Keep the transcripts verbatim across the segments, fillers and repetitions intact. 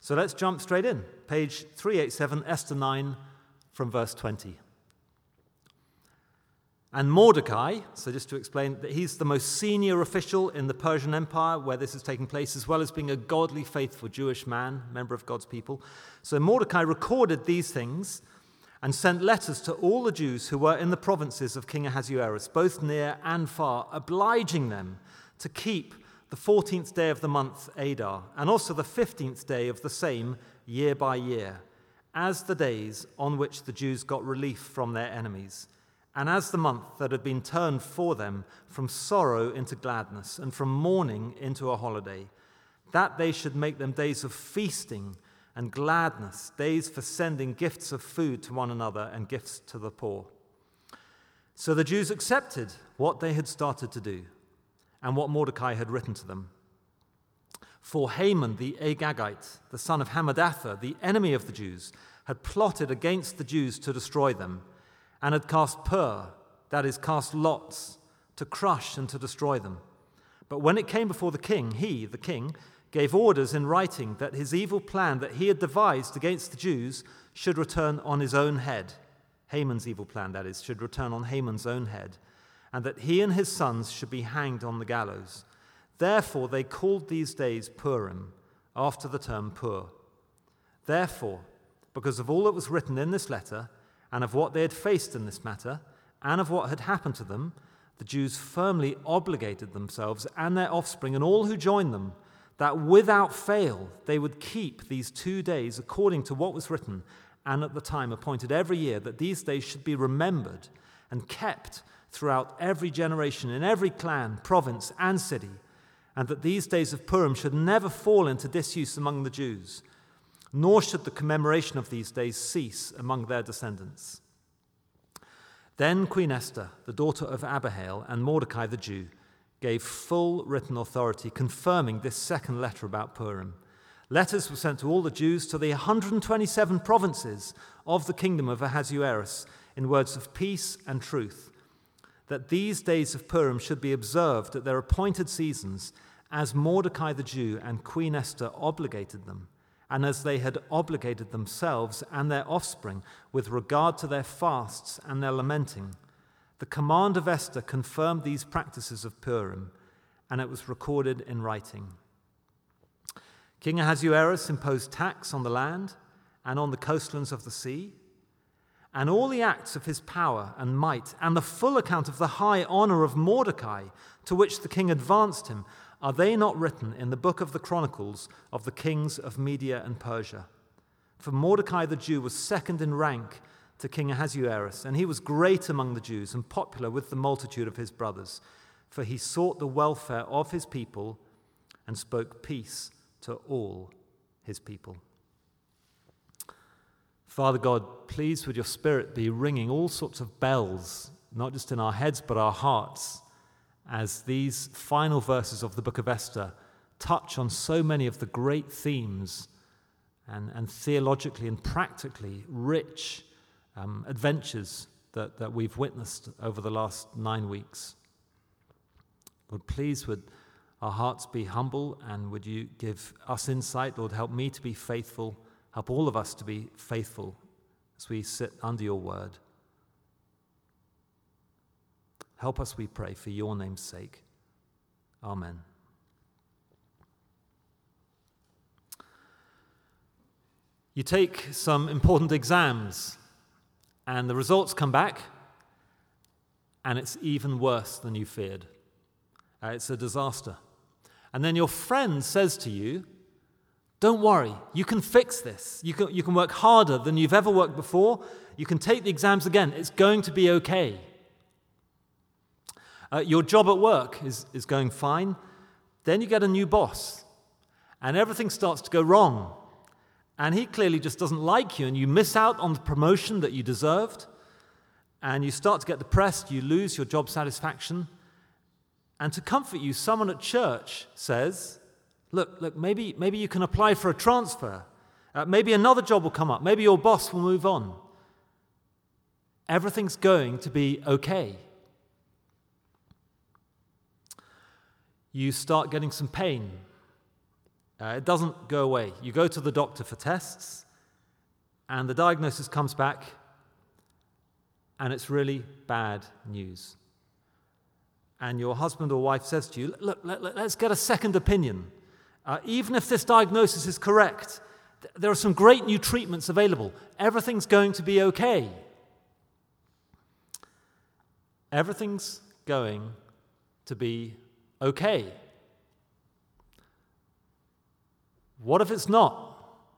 So let's jump straight in. Page three eighty-seven, Esther nine, from verse twenty. And Mordecai, so just to explain, that he's the most senior official in the Persian Empire where this is taking place, as well as being a godly, faithful Jewish man, member of God's people. So Mordecai recorded these things and sent letters to all the Jews who were in the provinces of King Ahasuerus, both near and far, obliging them to keep the fourteenth day of the month Adar, and also the fifteenth day of the same year by year, as the days on which the Jews got relief from their enemies, and as the month that had been turned for them from sorrow into gladness, and from mourning into a holiday, that they should make them days of feasting and gladness, days for sending gifts of food to one another and gifts to the poor. So the Jews accepted what they had started to do and what Mordecai had written to them. For Haman the Agagite, the son of Hammedatha, the enemy of the Jews, had plotted against the Jews to destroy them, and had cast pur, that is, cast lots, to crush and to destroy them. But when it came before the king, he, the king, gave orders in writing that his evil plan that he had devised against the Jews should return on his own head. Haman's evil plan, that is, should return on Haman's own head, and that he and his sons should be hanged on the gallows. Therefore they called these days Purim, after the term Pur. Therefore, because of all that was written in this letter, and of what they had faced in this matter, and of what had happened to them, the Jews firmly obligated themselves and their offspring and all who joined them, that without fail they would keep these two days according to what was written, and at the time appointed every year, that these days should be remembered and kept throughout every generation, in every clan, province, and city, and that these days of Purim should never fall into disuse among the Jews, nor should the commemoration of these days cease among their descendants. Then Queen Esther, the daughter of Abihail, and Mordecai the Jew, gave full written authority confirming this second letter about Purim. Letters were sent to all the Jews to the one hundred twenty-seven provinces of the kingdom of Ahasuerus in words of peace and truth, that these days of Purim should be observed at their appointed seasons, as Mordecai the Jew and Queen Esther obligated them, and as they had obligated themselves and their offspring with regard to their fasts and their lamenting. The command of Esther confirmed these practices of Purim, and it was recorded in writing. King Ahasuerus imposed tax on the land and on the coastlands of the sea, and all the acts of his power and might, and the full account of the high honor of Mordecai, to which the king advanced him, are they not written in the book of the Chronicles of the kings of Media and Persia? For Mordecai the Jew was second in rank to King Ahasuerus, and he was great among the Jews and popular with the multitude of his brothers, for he sought the welfare of his people and spoke peace to all his people. Father God, please would your Spirit be ringing all sorts of bells, not just in our heads but our hearts, as these final verses of the book of Esther touch on so many of the great themes and, and theologically and practically rich um, adventures that, that we've witnessed over the last nine weeks. Lord, please would our hearts be humble, and would you give us insight? Lord, help me to be faithful. Help all of us to be faithful as we sit under your word. Help us, we pray, for your name's sake. Amen. You take some important exams, and the results come back, and it's even worse than you feared. Uh, it's a disaster. And then your friend says to you, don't worry, you can fix this. You can, you can work harder than you've ever worked before. You can take the exams again. It's going to be okay. Uh, your job at work is, is going fine. Then you get a new boss, and everything starts to go wrong. And he clearly just doesn't like you, and you miss out on the promotion that you deserved, and you start to get depressed. You lose your job satisfaction. And to comfort you, someone at church says, Look, look, maybe, maybe you can apply for a transfer. Uh, maybe another job will come up. Maybe your boss will move on. Everything's going to be okay. You start getting some pain. Uh, it doesn't go away. You go to the doctor for tests, and the diagnosis comes back, and it's really bad news. And your husband or wife says to you, look, let, let, let's get a second opinion. Uh, even if this diagnosis is correct, th- there are some great new treatments available. Everything's going to be okay. Everything's going to be okay. What if it's not?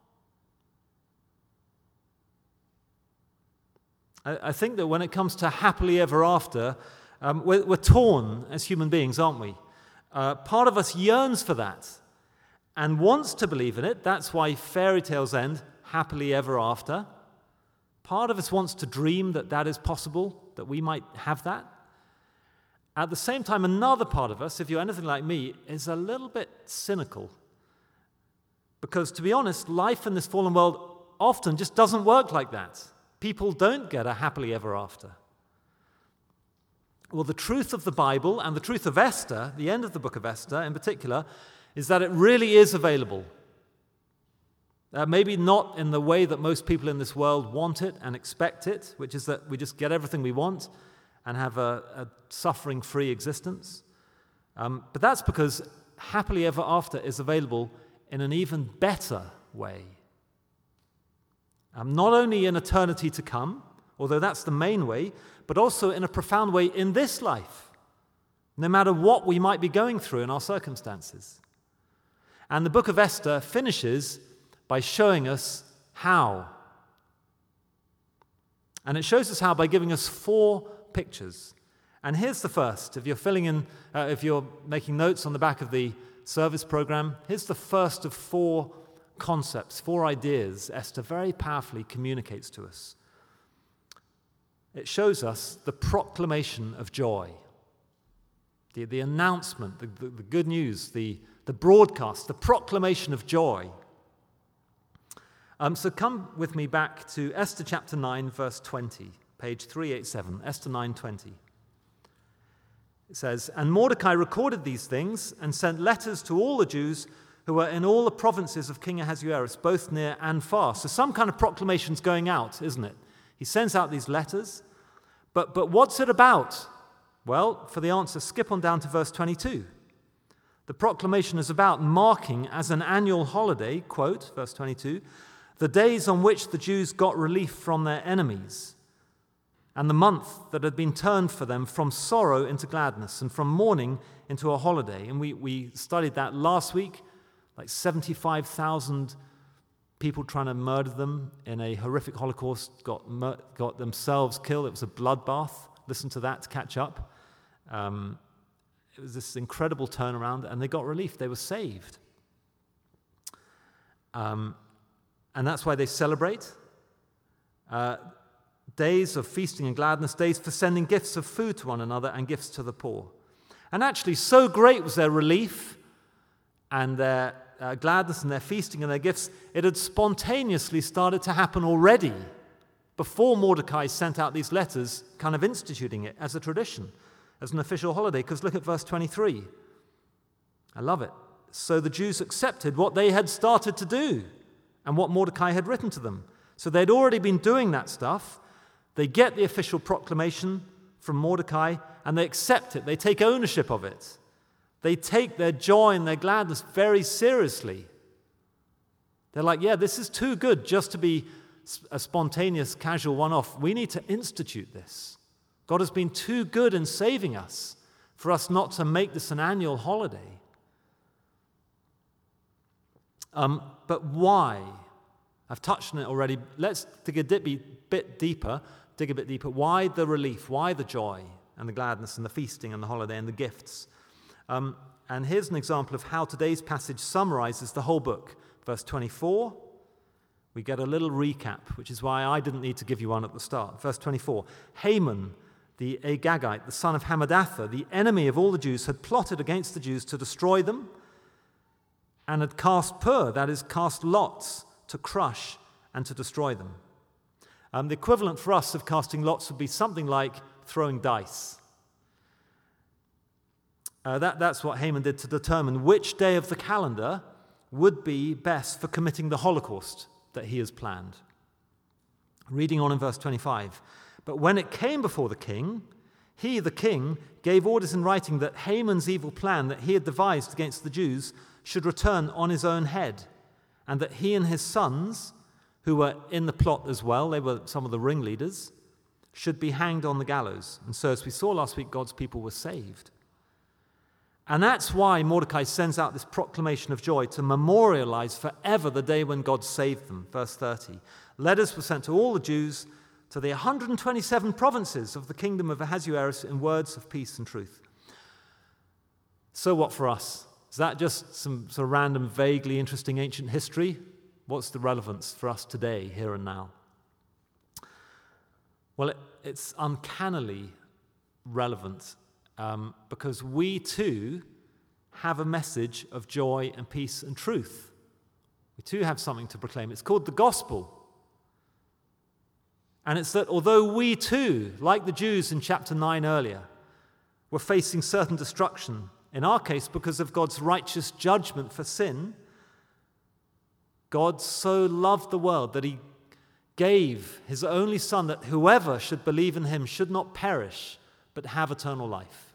I, I think that when it comes to happily ever after, um, we're, we're torn as human beings, aren't we? Uh, part of us yearns for that and wants to believe in it. That's why fairy tales end happily ever after. Part of us wants to dream that that is possible, that we might have that. At the same time, another part of us, if you're anything like me, is a little bit cynical. Because, to be honest, life in this fallen world often just doesn't work like that. People don't get a happily ever after. Well, the truth of the Bible and the truth of Esther, the end of the book of Esther in particular, is that it really is available. Uh, maybe not in the way that most people in this world want it and expect it, which is that we just get everything we want and have a, a suffering-free existence. Um, but that's because happily ever after is available in an even better way. Um, not only in eternity to come, although that's the main way, but also in a profound way in this life, no matter what we might be going through in our circumstances. And the book of Esther finishes by showing us how. And it shows us how by giving us four pictures. And here's the first. If you're filling in, uh, if you're making notes on the back of the service program, here's the first of four concepts, four ideas Esther very powerfully communicates to us. It shows us the proclamation of joy, the, the announcement, the, the, the good news, the, the broadcast, the proclamation of joy. Um, so come with me back to Esther chapter nine, verse twenty, page three eighty-seven, Esther nine twenty. It says, "And Mordecai recorded these things and sent letters to all the Jews who were in all the provinces of King Ahasuerus, both near and far." So some kind of proclamation's going out, isn't it? He sends out these letters. But, but what's it about? Well, for the answer, skip on down to verse twenty-two. The proclamation is about marking as an annual holiday, quote, verse twenty-two, the days on which the Jews got relief from their enemies, and the month that had been turned for them from sorrow into gladness and from mourning into a holiday. And we, we studied that last week, like seventy-five thousand people trying to murder them in a horrific Holocaust got, mur- got themselves killed. It was a bloodbath. Listen to that to catch up. Um, it was this incredible turnaround, and they got relief. They were saved. Um, and that's why they celebrate. Uh, Days of feasting and gladness, days for sending gifts of food to one another and gifts to the poor. And actually, so great was their relief and their uh, gladness and their feasting and their gifts, it had spontaneously started to happen already before Mordecai sent out these letters, kind of instituting it as a tradition, as an official holiday. Because look at verse twenty-three. I love it. So the Jews accepted what they had started to do and what Mordecai had written to them. So they'd already been doing that stuff. They get the official proclamation from Mordecai, and they accept it. They take ownership of it. They take their joy and their gladness very seriously. They're like, yeah, this is too good just to be a spontaneous, casual one-off. We need to institute this. God has been too good in saving us for us not to make this an annual holiday. Um, but why? I've touched on it already. Let's dig a bit deeper. Dig a bit deeper. Why the relief? Why the joy and the gladness and the feasting and the holiday and the gifts? Um, and here's an example of how today's passage summarizes the whole book. Verse twenty-four, we get a little recap, which is why I didn't need to give you one at the start. Verse twenty-four, Haman, the Agagite, the son of Hammedatha, the enemy of all the Jews, had plotted against the Jews to destroy them and had cast pur, that is, cast lots, to crush and to destroy them. Um, the equivalent for us of casting lots would be something like throwing dice. Uh, that, that's what Haman did to determine which day of the calendar would be best for committing the Holocaust that he has planned. Reading on in verse twenty-five, but when it came before the king, he, the king, gave orders in writing that Haman's evil plan that he had devised against the Jews should return on his own head, and that he and his sons, who were in the plot as well, they were some of the ringleaders, should be hanged on the gallows. And so, as we saw last week, God's people were saved. And that's why Mordecai sends out this proclamation of joy to memorialize forever the day when God saved them. Verse thirty. Letters were sent to all the Jews, to the one hundred twenty-seven provinces of the kingdom of Ahasuerus, in words of peace and truth. So what for us? Is that just some sort of random, vaguely interesting ancient history? What's the relevance for us today, here and now? Well, it, it's uncannily relevant um, because we too have a message of joy and peace and truth. We too have something to proclaim. It's called the gospel. And it's that although we too, like the Jews in chapter nine earlier, were facing certain destruction, in our case because of God's righteous judgment for sin, God so loved the world that he gave his only Son, that whoever should believe in him should not perish, but have eternal life.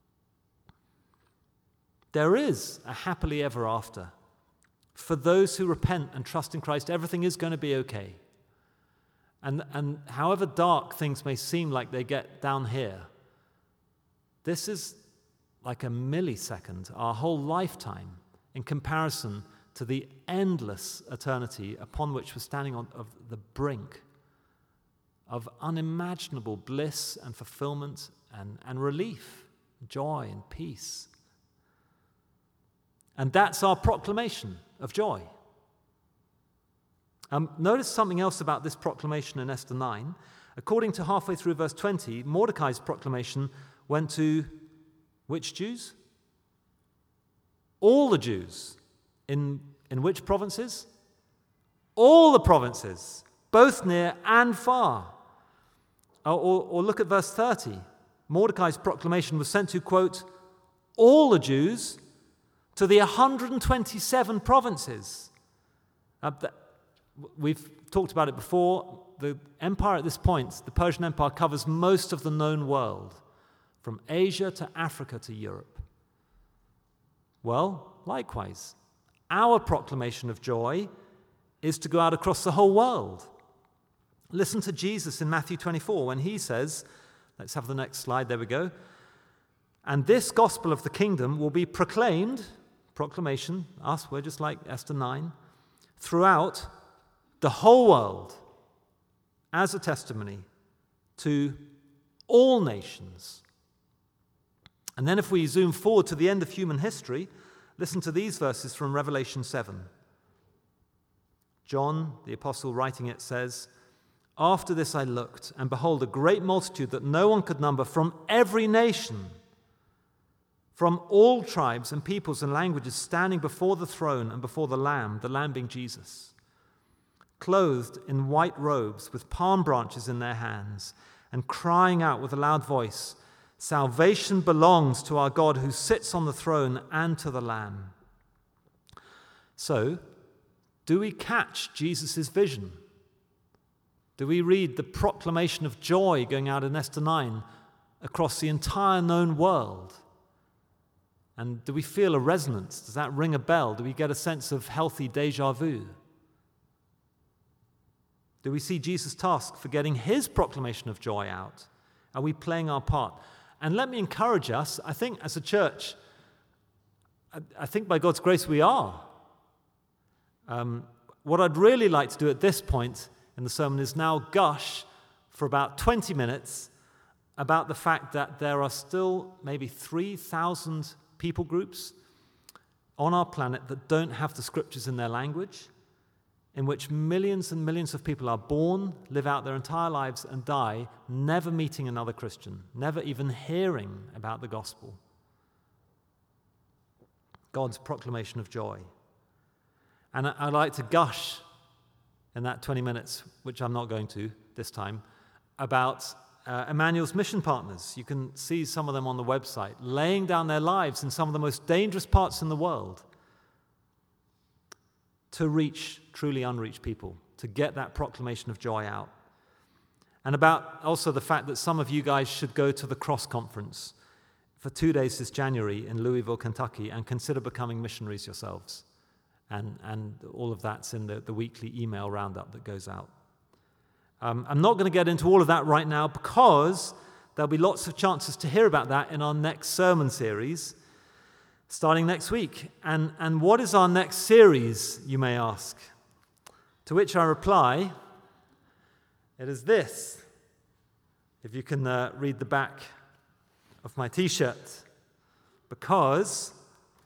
There is a happily ever after. For those who repent and trust in Christ, everything is going to be okay. And, and however dark things may seem like they get down here, this is like a millisecond, our whole lifetime, in comparison to the endless eternity upon which we're standing on of the brink of unimaginable bliss and fulfillment and, and relief, joy and peace. And that's our proclamation of joy. Um, notice something else about this proclamation in Esther nine. According to halfway through verse twenty, Mordecai's proclamation went to which Jews? All the Jews. In, in which provinces? All the provinces, both near and far. Or, or, or look at verse thirty. Mordecai's proclamation was sent to, quote, all the Jews to the one hundred twenty-seven provinces. Uh, that, We've talked about it before. The empire at this point, the Persian Empire, covers most of the known world, from Asia to Africa to Europe. Well, likewise, our proclamation of joy is to go out across the whole world. Listen to Jesus in Matthew twenty-four when he says, let's have the next slide, there we go, and this gospel of the kingdom will be proclaimed, proclamation, us, we're just like Esther nine, throughout the whole world as a testimony to all nations. And then if we zoom forward to the end of human history, listen to these verses from Revelation seven. John, the apostle writing it, says, after this I looked, and behold, a great multitude that no one could number from every nation, from all tribes and peoples and languages, standing before the throne and before the Lamb, the Lamb being Jesus, clothed in white robes with palm branches in their hands, and crying out with a loud voice, salvation belongs to our God who sits on the throne and to the Lamb. So, do we catch Jesus' vision? Do we read the proclamation of joy going out in Esther nine across the entire known world? And do we feel a resonance? Does that ring a bell? Do we get a sense of healthy déjà vu? Do we see Jesus' task for getting his proclamation of joy out? Are we playing our part? And let me encourage us, I think as a church, I think by God's grace we are. Um, what I'd really like to do at this point in the sermon is now gush for about twenty minutes about the fact that there are still maybe three thousand people groups on our planet that don't have the scriptures in their language, in which millions and millions of people are born, live out their entire lives, and die never meeting another Christian, never even hearing about the gospel. God's proclamation of joy. And I'd like to gush in that twenty minutes, which I'm not going to this time, about uh, Emmanuel's mission partners. You can see some of them on the website, laying down their lives in some of the most dangerous parts in the world to reach truly unreached people, to get that proclamation of joy out. And about also the fact that some of you guys should go to the Cross Conference for two days this January in Louisville, Kentucky, and consider becoming missionaries yourselves. And, and all of that's in the, the weekly email roundup that goes out. Um, I'm not going to get into all of that right now because there'll be lots of chances to hear about that in our next sermon series, starting next week. And, and what is our next series, you may ask? To which I reply, it is this. If you can uh, read the back of my t-shirt. Because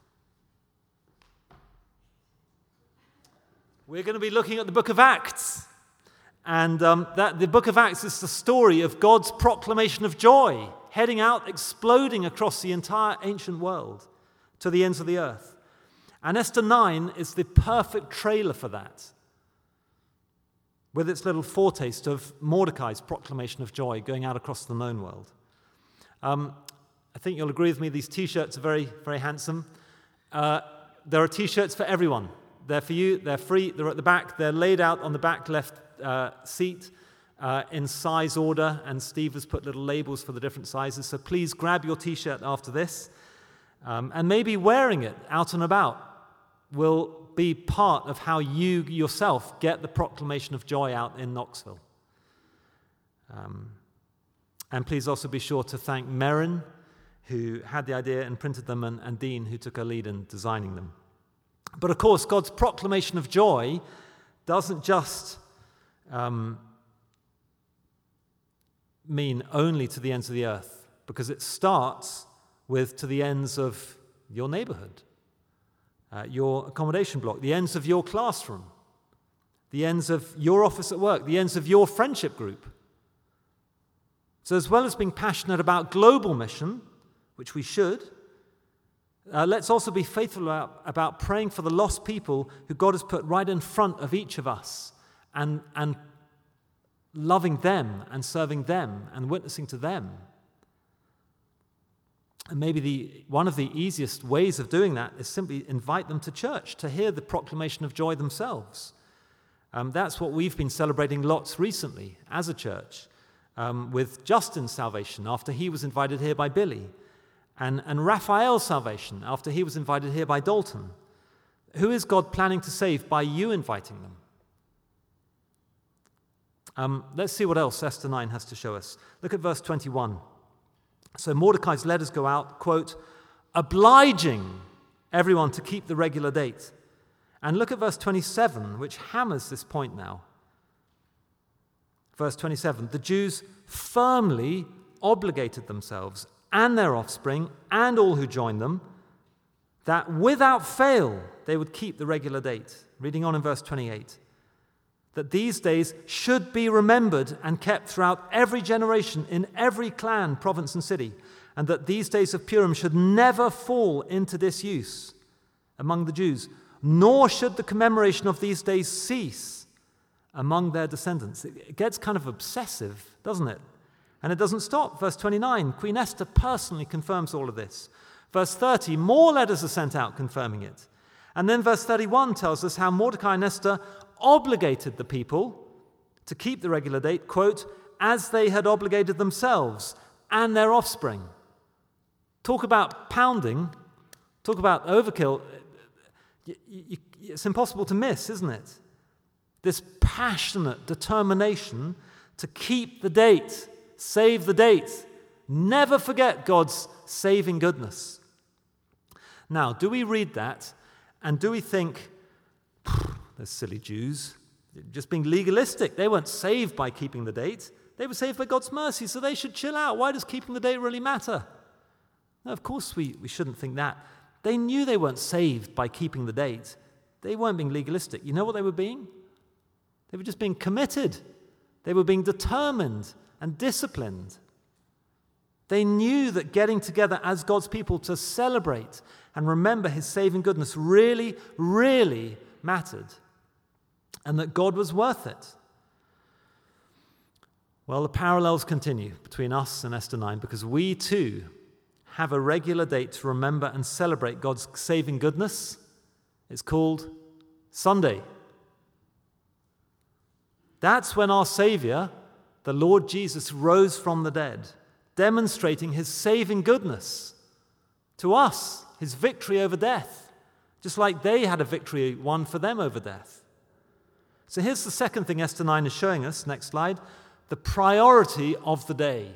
we're going to be looking at the book of Acts. And um, that the book of Acts is the story of God's proclamation of joy, heading out, exploding across the entire ancient world to the ends of the earth. And Esther nine is the perfect trailer for that, with its little foretaste of Mordecai's proclamation of joy going out across the known world. Um, I think you'll agree with me, these t-shirts are very, very handsome. Uh, there are t-shirts for everyone. They're for you, they're free, they're at the back, they're laid out on the back left uh, seat uh, in size order, and Steve has put little labels for the different sizes, so please grab your t-shirt after this, um, and maybe wearing it out and about will be part of how you yourself get the proclamation of joy out in Knoxville. Um, and please also be sure to thank Merrin, who had the idea and printed them, and, and Dean, who took a lead in designing them. But of course, God's proclamation of joy doesn't just um, mean only to the ends of the earth, because it starts with to the ends of your neighborhood, uh, your accommodation block, the ends of your classroom, the ends of your office at work, the ends of your friendship group. So as well as being passionate about global mission, which we should, Uh, let's also be faithful about, about praying for the lost people who God has put right in front of each of us, and, and loving them and serving them and witnessing to them. And maybe the, one of the easiest ways of doing that is simply invite them to church to hear the proclamation of joy themselves. Um, that's what we've been celebrating lots recently as a church, um, with Justin's salvation after he was invited here by Billy. And, and Raphael's salvation after he was invited here by Dalton. Who is God planning to save by you inviting them? Um, let's see what else Esther nine has to show us. Look at verse twenty-one. So Mordecai's letters go out, quote, obliging everyone to keep the regular date. And look at verse twenty-seven, which hammers this point now. Verse twenty-seven, the Jews firmly obligated themselves and their offspring, and all who joined them, that without fail they would keep the regular date. Reading on in verse twenty-eight, that these days should be remembered and kept throughout every generation in every clan, province, and city, and that these days of Purim should never fall into disuse among the Jews, nor should the commemoration of these days cease among their descendants. It gets kind of obsessive, doesn't it? And it doesn't stop. Verse twenty-nine, Queen Esther personally confirms all of this. Verse thirty, more letters are sent out confirming it. And then verse thirty-one tells us how Mordecai and Esther obligated the people to keep the regular date, quote, as they had obligated themselves and their offspring. Talk about pounding, talk about overkill. It's impossible to miss, isn't it? This passionate determination to keep the date. Save the date. Never forget God's saving goodness. Now, do we read that and do we think, those silly Jews, just being legalistic? They weren't saved by keeping the date. They were saved by God's mercy, so they should chill out. Why does keeping the date really matter? No, of course we, we shouldn't think that. They knew they weren't saved by keeping the date. They weren't being legalistic. You know what they were being? They were just being committed. They were being determined and disciplined. They knew that getting together as God's people to celebrate and remember his saving goodness really, really mattered, and that God was worth it. Well, the parallels continue between us and Esther nine, because we too have a regular date to remember and celebrate God's saving goodness. It's called Sunday. That's when our Savior, the Lord Jesus, rose from the dead, demonstrating his saving goodness to us, his victory over death, just like they had a victory won for them over death. So here's the second thing Esther nine is showing us. Next slide. The priority of the day.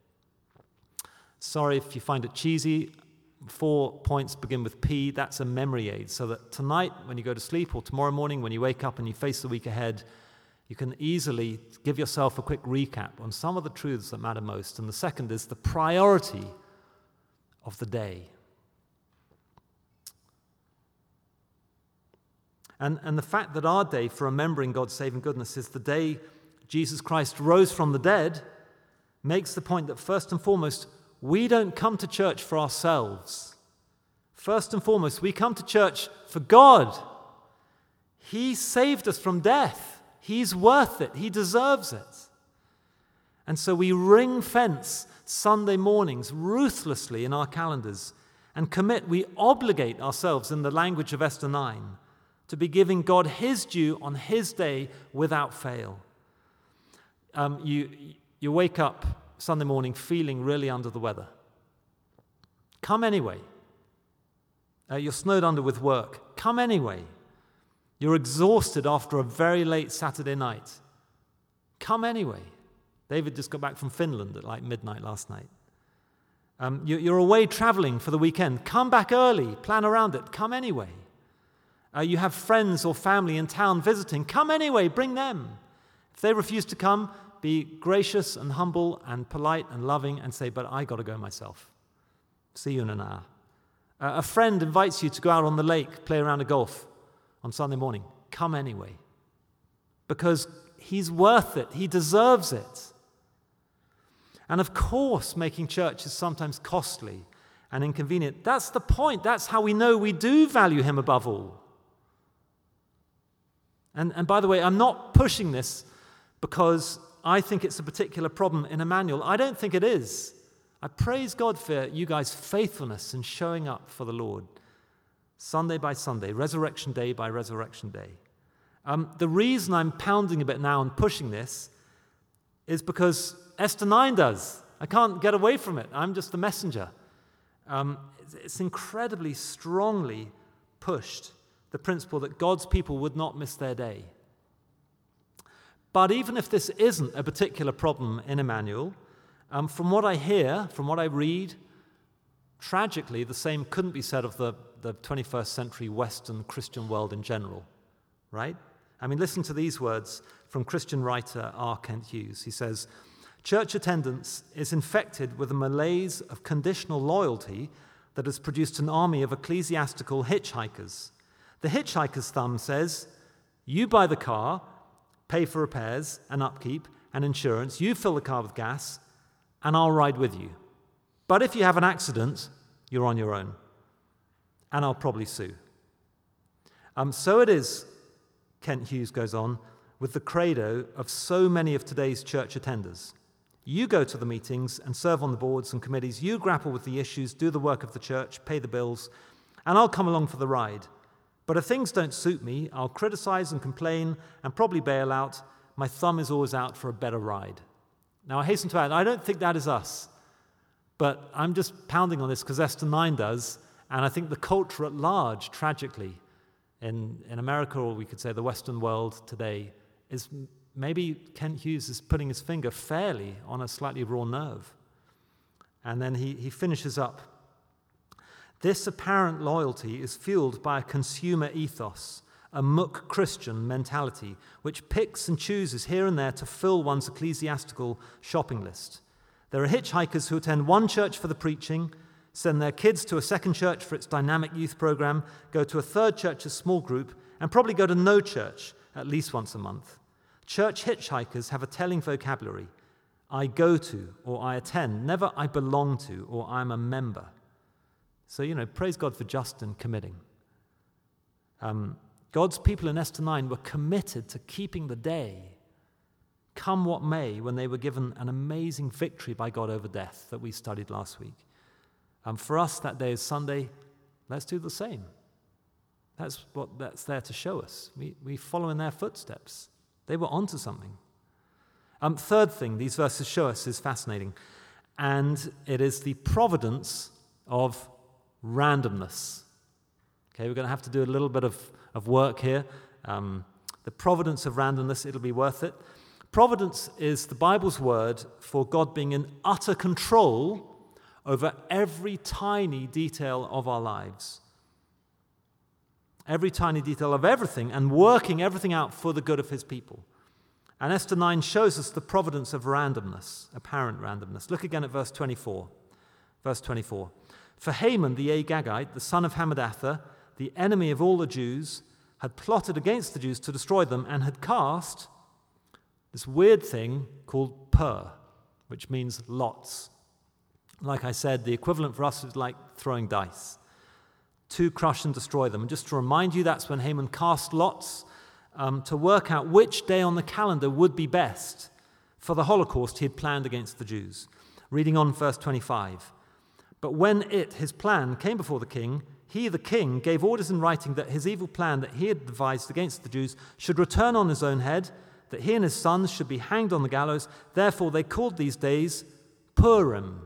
Sorry if you find it cheesy. Four points begin with P. That's a memory aid, so that tonight when you go to sleep or tomorrow morning when you wake up and you face the week ahead, you can easily give yourself a quick recap on some of the truths that matter most. And the second is the priority of the day. And, and the fact that our day for remembering God's saving goodness is the day Jesus Christ rose from the dead makes the point that first and foremost, we don't come to church for ourselves. First and foremost, we come to church for God. He saved us from death. He's worth it. He deserves it. And so we ring fence Sunday mornings ruthlessly in our calendars and commit, we obligate ourselves in the language of Esther nine to be giving God his due on his day without fail. Um, you, you wake up Sunday morning feeling really under the weather. Come anyway. Uh, you're snowed under with work. Come anyway. You're exhausted after a very late Saturday night. Come anyway. David just got back from Finland at like midnight last night. Um, you, you're away traveling for the weekend. Come back early. Plan around it. Come anyway. Uh, you have friends or family in town visiting. Come anyway. Bring them. If they refuse to come, be gracious and humble and polite and loving and say, but I got to go myself. See you in an hour. Uh, a friend invites you to go out on the lake, play around a golf on Sunday morning. Come anyway. Because he's worth it. He deserves it. And of course, making church is sometimes costly and inconvenient. That's the point. That's how we know we do value him above all. And, and by the way, I'm not pushing this because I think it's a particular problem in Emmanuel. I don't think it is. I praise God for you guys' faithfulness in showing up for the Lord Sunday by Sunday, resurrection day by resurrection day. Um, the reason I'm pounding a bit now and pushing this is because Esther nine does. I can't get away from it. I'm just the messenger. Um, it's, it's incredibly strongly pushed, the principle that God's people would not miss their day. But even if this isn't a particular problem in Emmanuel, um, from what I hear, from what I read, tragically, the same couldn't be said of the, the twenty-first century Western Christian world in general, right? I mean, listen to these words from Christian writer R. Kent Hughes. He says, church attendance is infected with a malaise of conditional loyalty that has produced an army of ecclesiastical hitchhikers. The hitchhiker's thumb says, you buy the car, pay for repairs and upkeep and insurance, you fill the car with gas, and I'll ride with you. But if you have an accident, you're on your own, and I'll probably sue. Um, so it is, Kent Hughes goes on, with the credo of so many of today's church attenders. You go to the meetings and serve on the boards and committees, you grapple with the issues, do the work of the church, pay the bills, and I'll come along for the ride. But if things don't suit me, I'll criticize and complain and probably bail out. My thumb is always out for a better ride. Now, I hasten to add, I don't think that is us. But I'm just pounding on this because Esther nine does, and I think the culture at large, tragically, in, in America, or we could say the Western world today, is maybe Kent Hughes is putting his finger fairly on a slightly raw nerve. And then he, he finishes up. This apparent loyalty is fueled by a consumer ethos, a muck Christian mentality, which picks and chooses here and there to fill one's ecclesiastical shopping list. There are hitchhikers who attend one church for the preaching, send their kids to a second church for its dynamic youth program, go to a third church's small group, and probably go to no church at least once a month. Church hitchhikers have a telling vocabulary. I go to or I attend, never I belong to or I'm a member. So, you know, praise God for Justin committing. Um, God's people in Esther nine were committed to keeping the day, come what may, when they were given an amazing victory by God over death that we studied last week. Um, for us, that day is Sunday. Let's do the same. That's what that's there to show us. We, we follow in their footsteps. They were onto something. Um, third thing these verses show us is fascinating, and it is the providence of randomness. Okay, we're going to have to do a little bit of, of work here. Um, the providence of randomness, it'll be worth it. Providence is the Bible's word for God being in utter control over every tiny detail of our lives. Every tiny detail of everything, and working everything out for the good of his people. And Esther nine shows us the providence of randomness, apparent randomness. Look again at verse twenty-four. Verse twenty-four. For Haman the Agagite, the son of Hammedatha, the enemy of all the Jews, had plotted against the Jews to destroy them and had cast this weird thing called pur, which means lots. Like I said, the equivalent for us is like throwing dice. To crush and destroy them. And just to remind you, that's when Haman cast lots um, to work out which day on the calendar would be best for the Holocaust he had planned against the Jews. Reading on verse twenty-five. But when it, his plan, came before the king, he, the king, gave orders in writing that his evil plan that he had devised against the Jews should return on his own head, that he and his sons should be hanged on the gallows. Therefore they called these days Purim,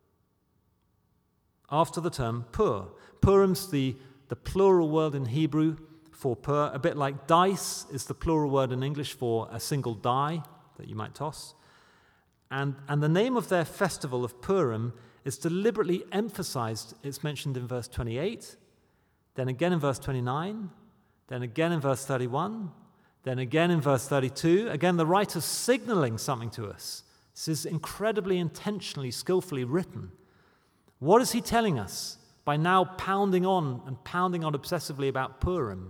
after the term pur. Purim's the, the plural word in Hebrew for pur, a bit like dice is the plural word in English for a single die that you might toss. And, and the name of their festival of Purim is deliberately emphasized. It's mentioned in verse twenty-eight, then again in verse twenty-nine, then again in verse thirty-one, then again in verse thirty-two. Again, the writer's signaling something to us. This is incredibly intentionally, skillfully written. What is he telling us by now pounding on and pounding on obsessively about Purim?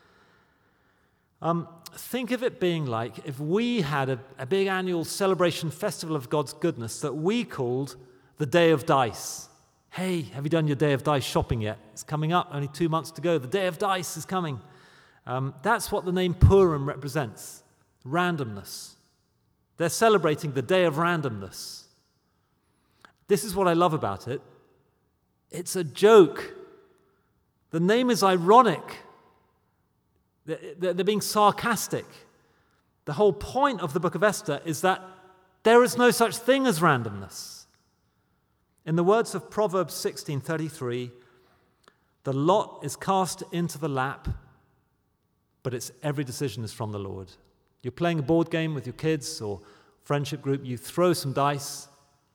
Um, think of it being like if we had a, a big annual celebration festival of God's goodness that we called the Day of Dice. Hey, have you done your Day of Dice shopping yet? It's coming up, only two months to go. The Day of Dice is coming. Um, that's what the name Purim represents, randomness. They're celebrating the day of randomness. This is what I love about it. It's a joke. The name is ironic. They're being sarcastic. The whole point of the book of Esther is that there is no such thing as randomness. In the words of Proverbs sixteen thirty-three, the lot is cast into the lap, but its every decision is from the Lord. You're playing a board game with your kids or friendship group, you throw some dice.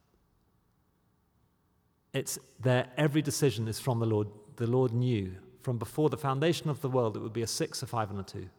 It's their every decision is from the Lord. The Lord knew from before the foundation of the world it would be a six, a five, and a two.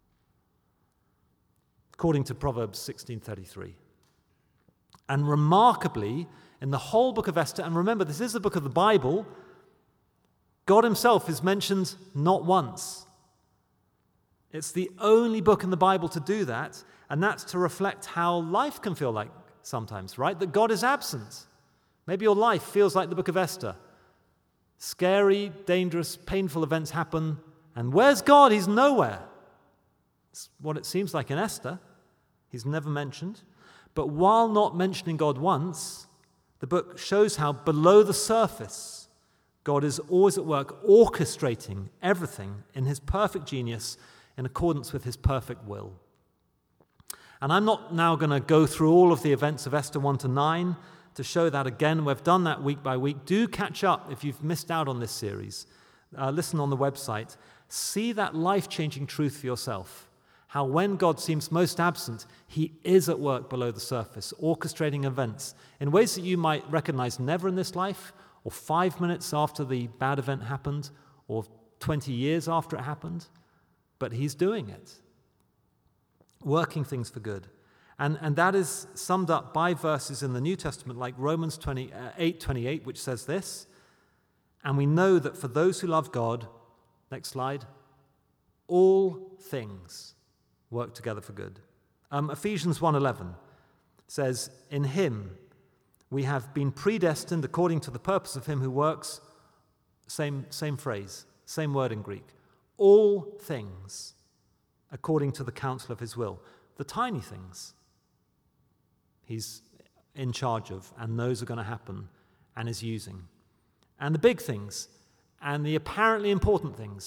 According to Proverbs sixteen thirty-three. And remarkably, in the whole book of Esther, and remember, this is the book of the Bible, God himself is mentioned not once. It's the only book in the Bible to do that, and that's to reflect how life can feel like sometimes, right? That God is absent. Maybe your life feels like the book of Esther. Scary, dangerous, painful events happen, and where's God? He's nowhere. It's what it seems like in Esther. He's never mentioned. But while not mentioning God once, the book shows how below the surface, God is always at work orchestrating everything in his perfect genius in accordance with his perfect will. And I'm not now going to go through all of the events of Esther one to nine to show that again. We've done that week by week. Do catch up if you've missed out on this series. Uh, listen on the website. See that life-changing truth for yourself. How when God seems most absent, he is at work below the surface, orchestrating events in ways that you might recognize never in this life, or five minutes after the bad event happened, or twenty years after it happened. But he's doing it, working things for good. And, and that is summed up by verses in the New Testament like Romans eight twenty-eight, which says this, and we know that for those who love God, next slide, all things work together for good. Um, Ephesians one eleven says, in him we have been predestined according to the purpose of him who works, same, same phrase, same word in Greek, all things according to the counsel of his will. The tiny things he's in charge of and knows are going to happen and is using. And the big things and the apparently important things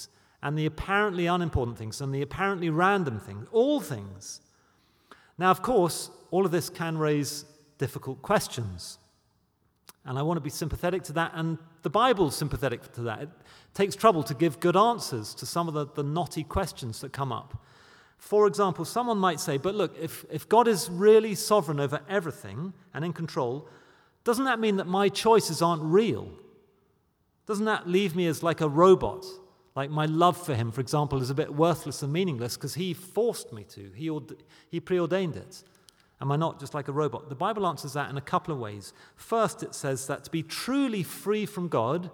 and the apparently unimportant things and the apparently random things, all things. Now, of course, all of this can raise difficult questions. And I want to be sympathetic to that, and the Bible's sympathetic to that. It takes trouble to give good answers to some of the, the knotty questions that come up. For example, someone might say, but look, if, if God is really sovereign over everything and in control, doesn't that mean that my choices aren't real? Doesn't that leave me as like a robot? Like my love for him, for example, is a bit worthless and meaningless because he forced me to. He, he preordained it. Am I not just like a robot? The Bible answers that in a couple of ways. First, it says that to be truly free from God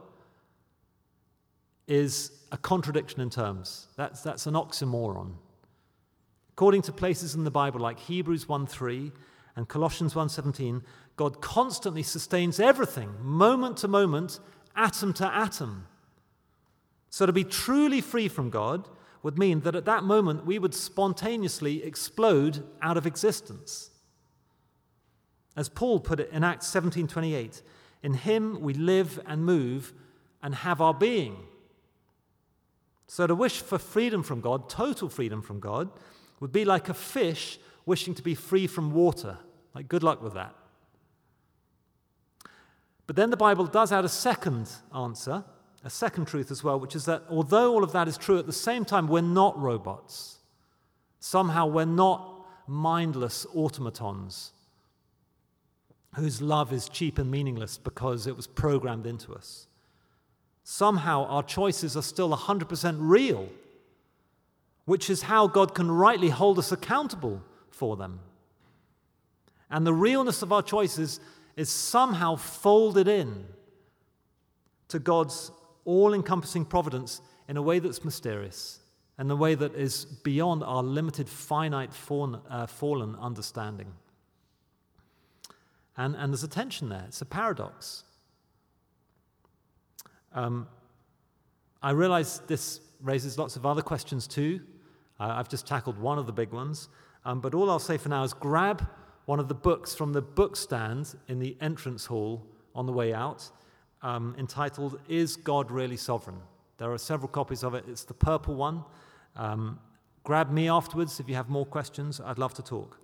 is a contradiction in terms. That's, that's an oxymoron. According to places in the Bible like Hebrews one three and Colossians one seventeen, God constantly sustains everything, moment to moment, atom to atom. So to be truly free from God would mean that at that moment we would spontaneously explode out of existence. As Paul put it in Acts seventeen twenty-eight, in him we live and move and have our being. So to wish for freedom from God, total freedom from God, would be like a fish wishing to be free from water. Like, good luck with that. But then the Bible does add a second answer, a second truth as well, which is that although all of that is true, at the same time, we're not robots. Somehow we're not mindless automatons whose love is cheap and meaningless because it was programmed into us. Somehow our choices are still one hundred percent real, which is how God can rightly hold us accountable for them. And the realness of our choices is somehow folded in to God's all-encompassing providence in a way that's mysterious, in a way that is beyond our limited, finite, fallen, uh, fallen understanding. And, and there's a tension there. It's a paradox. Um, I realize this raises lots of other questions too. Uh, I've just tackled one of the big ones. Um, but all I'll say for now is grab one of the books from the book stand in the entrance hall on the way out, um, entitled, Is God Really Sovereign? There are several copies of it. It's the purple one. Um, grab me afterwards if you have more questions. I'd love to talk.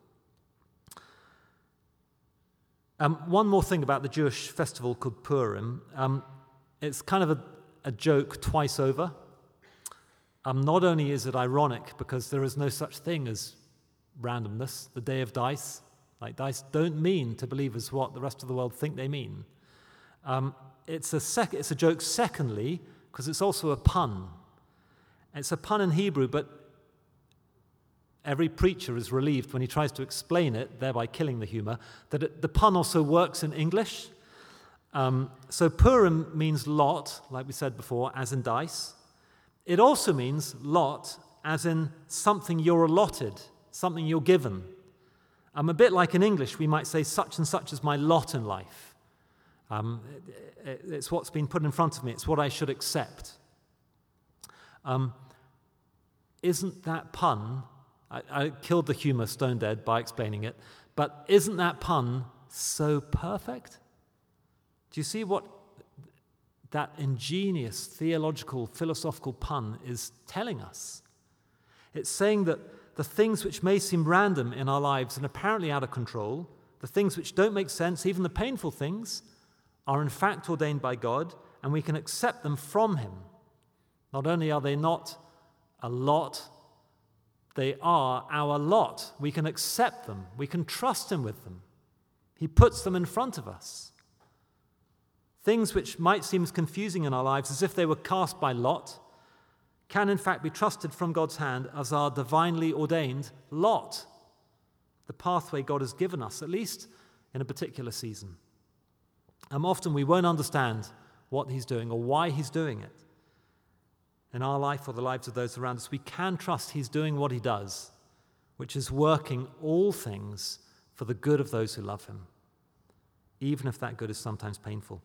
Um, one more thing about the Jewish festival called Purim. Um, it's kind of a, a joke twice over. Um, not only is it ironic because there is no such thing as randomness, the day of dice. Like dice don't mean to believers what the rest of the world think they mean. Um, it's, a sec- it's a joke, secondly, because it's also a pun. It's a pun in Hebrew, but every preacher is relieved when he tries to explain it, thereby killing the humor, that it, the pun also works in English. Um, so Purim means lot, like we said before, as in dice. It also means lot, as in something you're allotted, something you're given. Um, a bit like in English, we might say such and such is my lot in life. Um, it, it, it's what's been put in front of me. It's what I should accept. Um, isn't that pun... I, I killed the humor stone dead by explaining it, but isn't that pun so perfect? Do you see what that ingenious theological, philosophical pun is telling us? It's saying that the things which may seem random in our lives and apparently out of control, the things which don't make sense, even the painful things, are in fact ordained by God, and we can accept them from Him. Not only are they not a lot, they are our lot. We can accept them. We can trust Him with them. He puts them in front of us. Things which might seem confusing in our lives, as if they were cast by lot, can in fact be trusted from God's hand as our divinely ordained lot, the pathway God has given us, at least in a particular season. And often we won't understand what He's doing or why He's doing it. In our life or the lives of those around us, we can trust He's doing what He does, which is working all things for the good of those who love Him, even if that good is sometimes painful.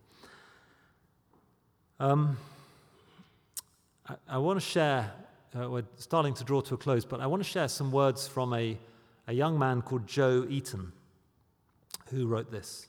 Um, I, I want to share, uh, we're starting to draw to a close, but I want to share some words from a, a young man called Joe Eaton, who wrote this.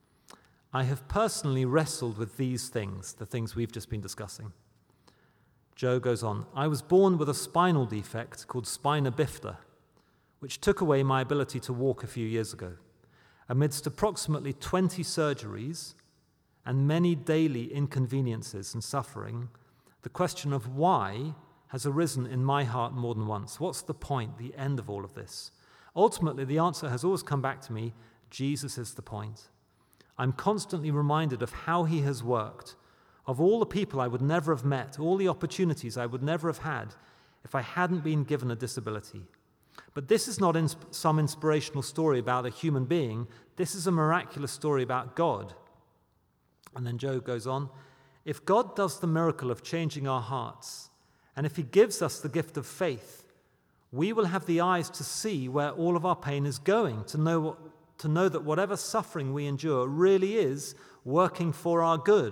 I have personally wrestled with these things, the things we've just been discussing. Joe goes on, I was born with a spinal defect called spina bifida, which took away my ability to walk a few years ago. Amidst approximately twenty surgeries and many daily inconveniences and suffering, the question of why has arisen in my heart more than once. What's the point, the end of all of this? Ultimately, the answer has always come back to me, Jesus is the point. I'm constantly reminded of how he has worked, of all the people I would never have met, all the opportunities I would never have had if I hadn't been given a disability. But this is not insp- some inspirational story about a human being. This is a miraculous story about God. And then Joe goes on, if God does the miracle of changing our hearts, and if he gives us the gift of faith, we will have the eyes to see where all of our pain is going, to know, what, to know that whatever suffering we endure really is working for our good.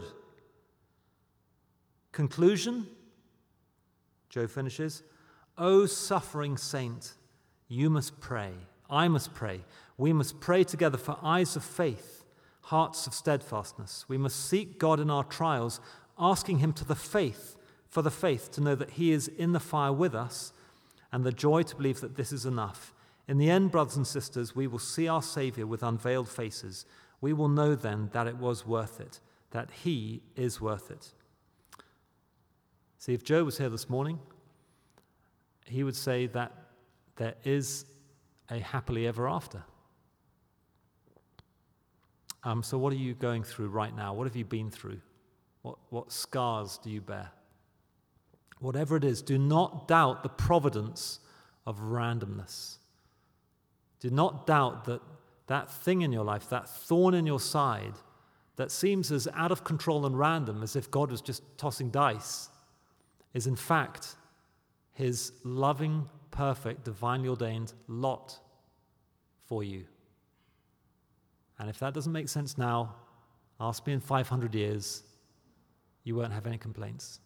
Conclusion, Joe finishes, O suffering saint, you must pray, I must pray, we must pray together for eyes of faith, hearts of steadfastness. We must seek God in our trials, asking him to the faith, for the faith to know that he is in the fire with us, and the joy to believe that this is enough. In the end, brothers and sisters, we will see our Savior with unveiled faces. We will know then that it was worth it, that he is worth it. See, if Joe was here this morning, he would say that there is a happily ever after. Um, so what are you going through right now? What have you been through? What, what scars do you bear? Whatever it is, do not doubt the providence of randomness. Do not doubt that that thing in your life, that thorn in your side, that seems as out of control and random as if God was just tossing dice, is in fact his loving, perfect, divinely ordained lot for you. And if that doesn't make sense now, ask me in five hundred years, you won't have any complaints.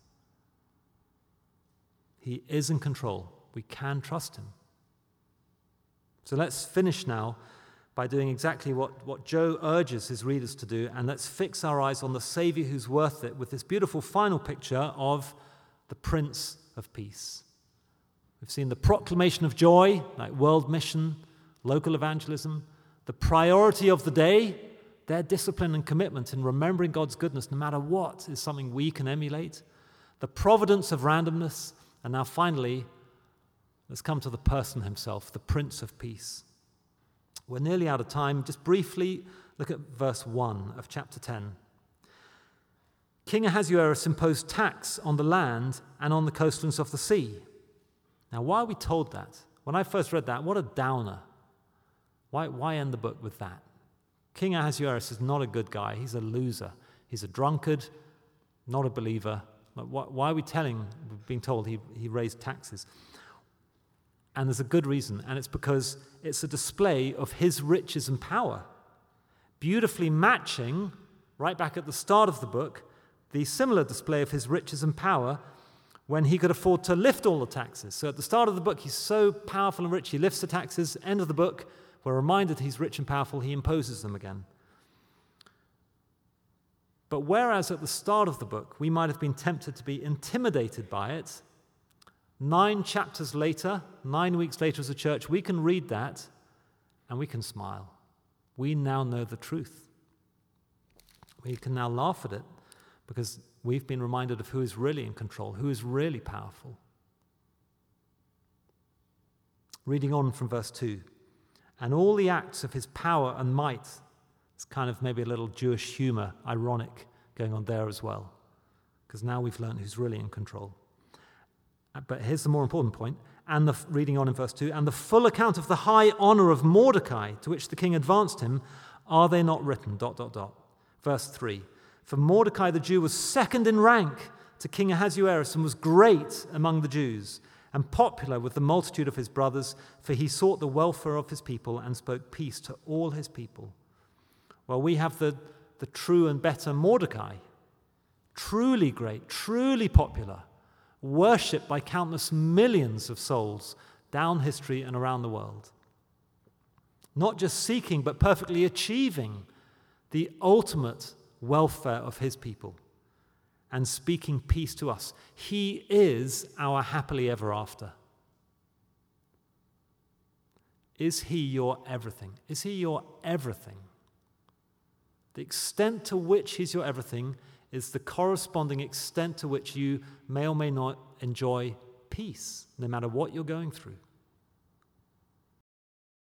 He is in control. We can trust him. So let's finish now by doing exactly what, what Joe urges his readers to do, and let's fix our eyes on the Savior who's worth it with this beautiful final picture of the Prince of Peace. We've seen the proclamation of joy, like world mission, local evangelism, the priority of the day, their discipline and commitment in remembering God's goodness no matter what is something we can emulate, the providence of randomness, and now finally, let's come to the person himself, the Prince of Peace. We're nearly out of time. Just briefly look at verse one of chapter ten. King Ahasuerus imposed tax on the land and on the coastlands of the sea. Now, why are we told that? When I first read that, what a downer. Why, why end the book with that? King Ahasuerus is not a good guy. He's a loser. He's a drunkard, not a believer. Why are we telling, being told he, he raised taxes? And there's a good reason, and it's because it's a display of his riches and power, beautifully matching, right back at the start of the book, the similar display of his riches and power when he could afford to lift all the taxes. So at the start of the book, he's so powerful and rich, he lifts the taxes. End of the book, we're reminded he's rich and powerful, he imposes them again. But whereas at the start of the book, we might have been tempted to be intimidated by it, nine chapters later, nine weeks later as a church, we can read that and we can smile. We now know the truth. We can now laugh at it because we've been reminded of who is really in control, who is really powerful. Reading on from verse two, and all the acts of his power and might. It's kind of maybe a little Jewish humor, ironic, going on there as well, because now we've learned who's really in control. But here's the more important point, and the reading on in verse two, and the full account of the high honor of Mordecai, to which the king advanced him, are they not written, dot, dot, dot. Verse three, for Mordecai the Jew was second in rank to King Ahasuerus and was great among the Jews, and popular with the multitude of his brothers, for he sought the welfare of his people and spoke peace to all his people. Well, we have the, the true and better Mordecai, truly great, truly popular, worshipped by countless millions of souls down history and around the world. Not just seeking, but perfectly achieving the ultimate welfare of his people. and speaking peace to us. He is our happily ever after. Is he your everything? Is he your everything? The extent to which he's your everything is the corresponding extent to which you may or may not enjoy peace, no matter what you're going through.